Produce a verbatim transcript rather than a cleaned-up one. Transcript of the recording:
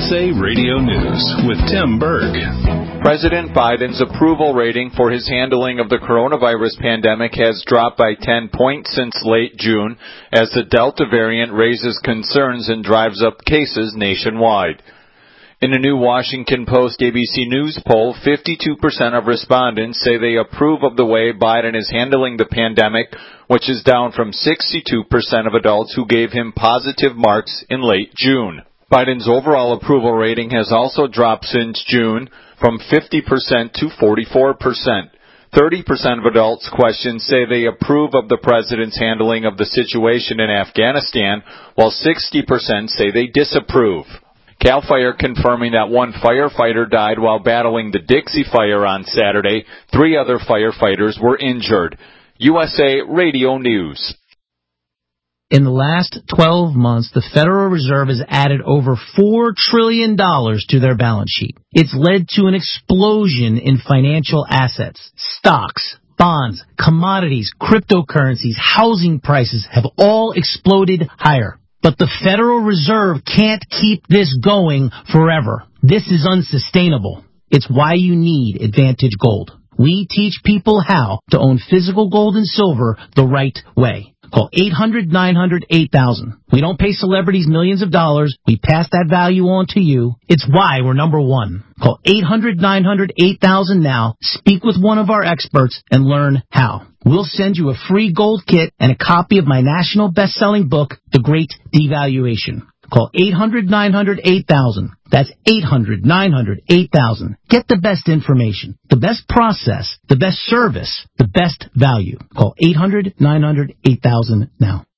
S A Radio News with Tim Berg. President Biden's approval rating for his handling of the coronavirus pandemic has dropped by ten points since late June as the Delta variant raises concerns and drives up cases nationwide. In a new Washington Post A B C News poll, fifty-two percent of respondents say they approve of the way Biden is handling the pandemic, which is down from sixty-two percent of adults who gave him positive marks in late June. Biden's overall approval rating has also dropped since June from fifty percent to forty-four percent. thirty percent of adults questioned say they approve of the president's handling of the situation in Afghanistan, while sixty percent say they disapprove. CAL FIRE confirming that one firefighter died while battling the Dixie Fire on Saturday. Three other firefighters were injured. U S A Radio News. In the last twelve months, the Federal Reserve has added over four trillion dollars to their balance sheet. It's led to an explosion in financial assets. Stocks, bonds, commodities, cryptocurrencies, housing prices have all exploded higher. But the Federal Reserve can't keep this going forever. This is unsustainable. It's why you need Advantage Gold. We teach people how to own physical gold and silver the right way. Call eight hundred nine hundred eight thousand. We don't pay celebrities millions of dollars. We pass that value on to you. It's why we're number one. Call eight hundred nine hundred eight thousand now. Speak with one of our experts and learn how. We'll send you a free gold kit and a copy of my national best-selling book, The Great Devaluation. Call eight hundred nine hundred eight thousand. That's eight hundred nine hundred eight thousand. Get the best information, the best process, the best service, the best value. Call eight hundred nine hundred eight thousand now.